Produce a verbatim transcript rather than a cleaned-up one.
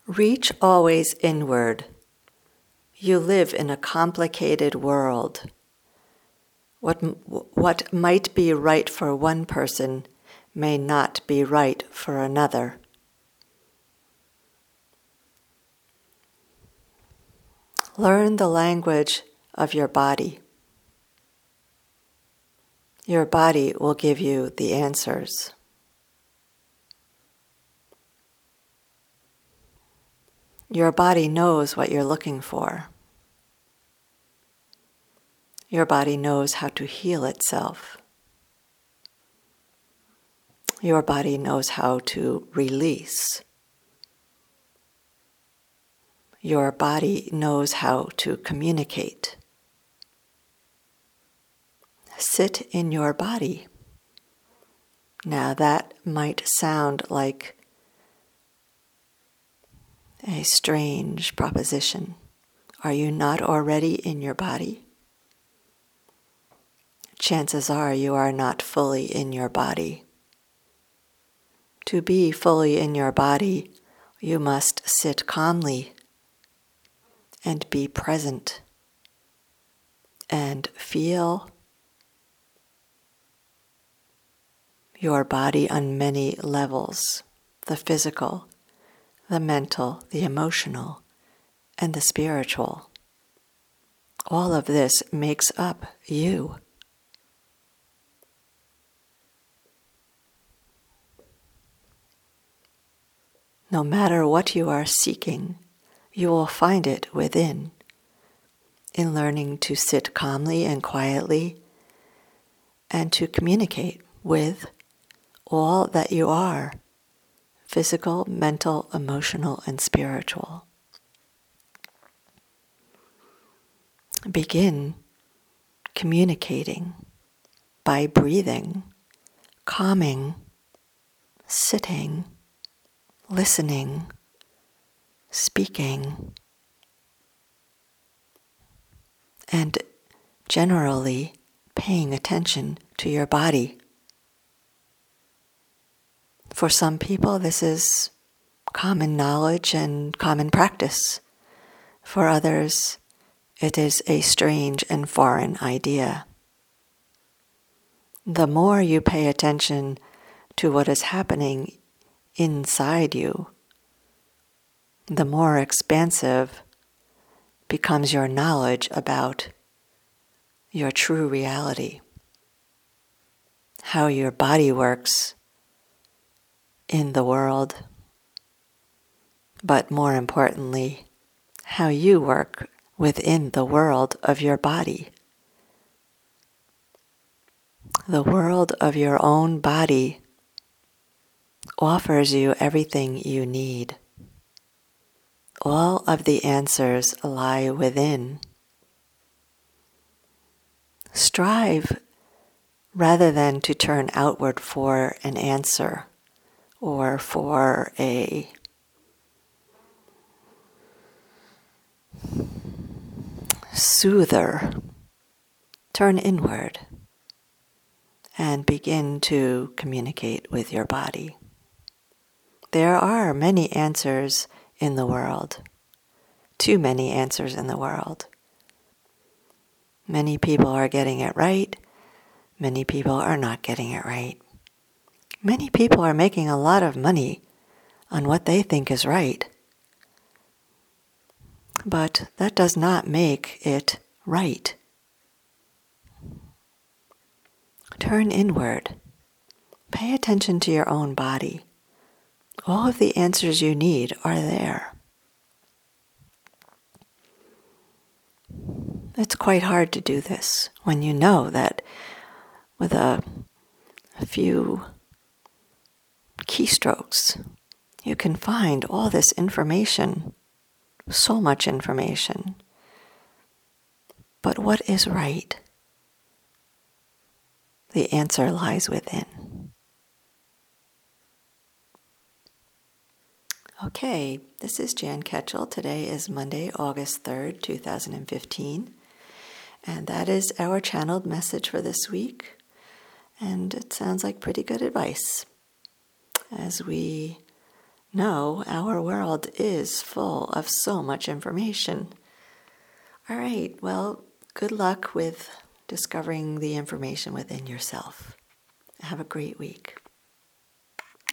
Reach always inward. You live in a complicated world. What, what might be right for one person may not be right for another. Learn the language of your body. Your body will give you the answers. Your body knows what you're looking for. Your body knows how to heal itself. Your body knows how to release. Your body knows how to communicate. Sit in your body. Now that might sound like a strange proposition. Are you not already in your body? Chances are you are not fully in your body. To be fully in your body, you must sit calmly and be present and feel your body on many levels, the physical, the mental, the emotional, and the spiritual. All of this makes up you. No matter what you are seeking, you will find it within, in learning to sit calmly and quietly and to communicate with all that you are, physical, mental, emotional, and spiritual. Begin communicating by breathing, calming, sitting, listening, speaking, and generally paying attention to your body. For some people, this is common knowledge and common practice. For others, it is a strange and foreign idea. The more you pay attention to what is happening inside you, the more expansive becomes your knowledge about your true reality, how your body works in the world, but more importantly, how you work within the world of your body. The world of your own body offers you everything you need. All of the answers lie within. Strive rather than to turn outward for an answer or for a soother. Turn inward and begin to communicate with your body. There are many answers in the world, too many answers in the world. Many people are getting it right, many people are not getting it right. Many people are making a lot of money on what they think is right, but that does not make it right. Turn inward. Pay attention to your own body. All of the answers you need are there. It's quite hard to do this when you know that with a, a few keystrokes, you can find all this information, so much information. But what is right? The answer lies within. Okay, this is Jan Ketchel. Today is Monday, August third, two thousand fifteen. And that is our channeled message for this week. And it sounds like pretty good advice as we No, our world is full of so much information. All right, well, good luck with discovering the information within yourself. Have a great week.